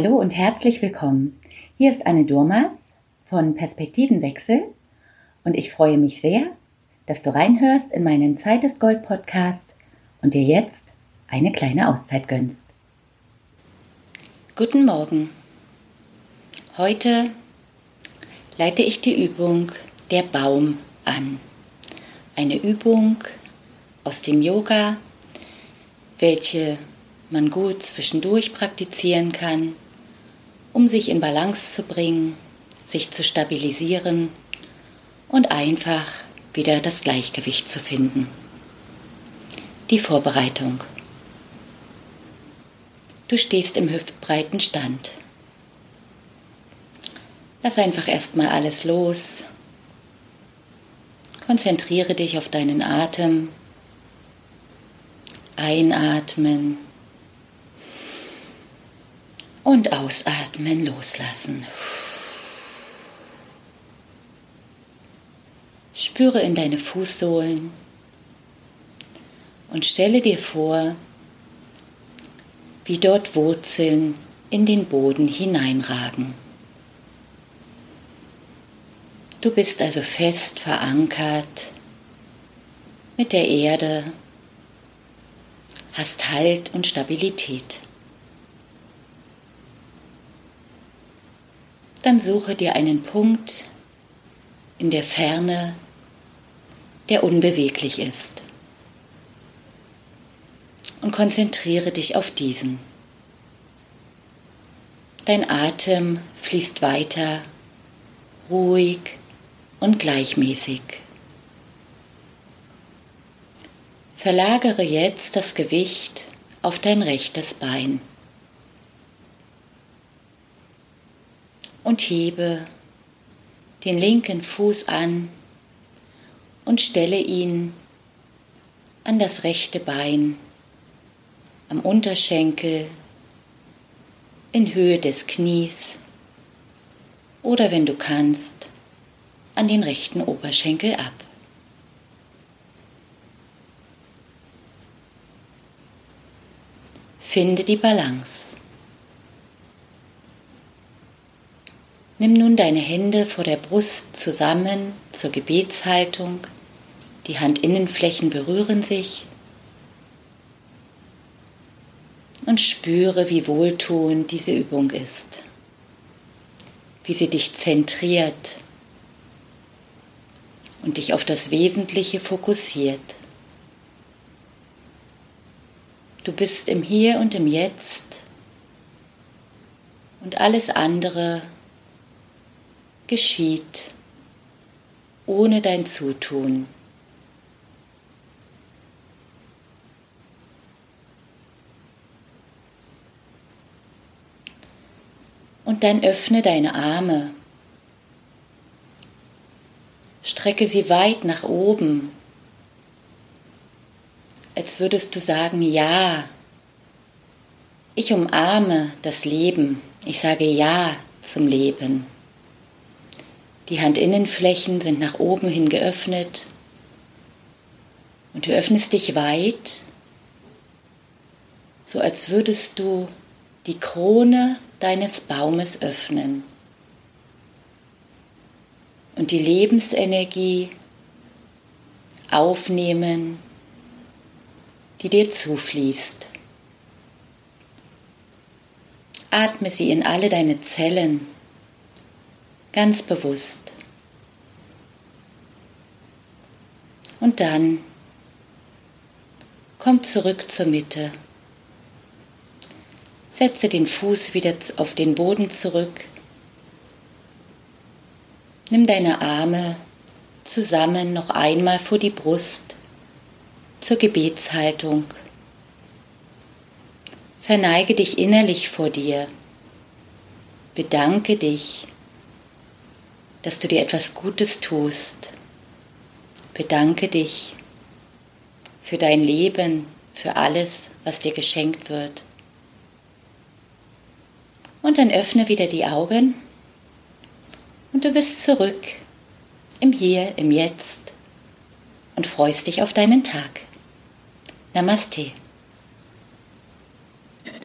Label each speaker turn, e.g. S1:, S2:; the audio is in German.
S1: Hallo und herzlich willkommen. Hier ist Anne Durmas von Perspektivenwechsel und ich freue mich sehr, dass du reinhörst in meinen Zeit ist Gold Podcast und dir jetzt eine kleine Auszeit gönnst. Guten Morgen. Heute leite ich die Übung Der Baum an. Eine Übung aus dem Yoga, welche man gut zwischendurch praktizieren kann, um sich in Balance zu bringen, sich zu stabilisieren und einfach wieder das Gleichgewicht zu finden. Die Vorbereitung. Du stehst im hüftbreiten Stand. Lass einfach erstmal alles los. Konzentriere dich auf deinen Atem. Einatmen und ausatmen, loslassen. Spüre in deine Fußsohlen und stelle dir vor, wie dort Wurzeln in den Boden hineinragen. Du bist also fest verankert mit der Erde, hast Halt und Stabilität. Dann suche dir einen Punkt in der Ferne, der unbeweglich ist. Und konzentriere dich auf diesen. Dein Atem fließt weiter, ruhig und gleichmäßig. Verlagere jetzt das Gewicht auf dein rechtes Bein und hebe den linken Fuß an und stelle ihn an das rechte Bein, am Unterschenkel, in Höhe des Knies oder wenn du kannst, an den rechten Oberschenkel ab. Finde die Balance. Nimm nun deine Hände vor der Brust zusammen zur Gebetshaltung. Die Handinnenflächen berühren sich. Und spüre, wie wohltuend diese Übung ist. Wie sie dich zentriert und dich auf das Wesentliche fokussiert. Du bist im Hier und im Jetzt und alles andere geschieht ohne dein Zutun. Und dann öffne deine Arme, strecke sie weit nach oben, als würdest du sagen, ja, ich umarme das Leben, ich sage ja zum Leben. Die Handinnenflächen sind nach oben hin geöffnet und du öffnest dich weit, so als würdest du die Krone deines Baumes öffnen und die Lebensenergie aufnehmen, die dir zufließt. Atme sie in alle deine Zellen, ganz bewusst. Und dann komm zurück zur Mitte. Setze den Fuß wieder auf den Boden zurück. Nimm deine Arme zusammen noch einmal vor die Brust zur Gebetshaltung. Verneige dich innerlich vor dir. Bedanke dich, dass du dir etwas Gutes tust. Bedanke dich für dein Leben, für alles, was dir geschenkt wird. Und dann öffne wieder die Augen und du bist zurück im Hier, im Jetzt und freust dich auf deinen Tag. Namaste.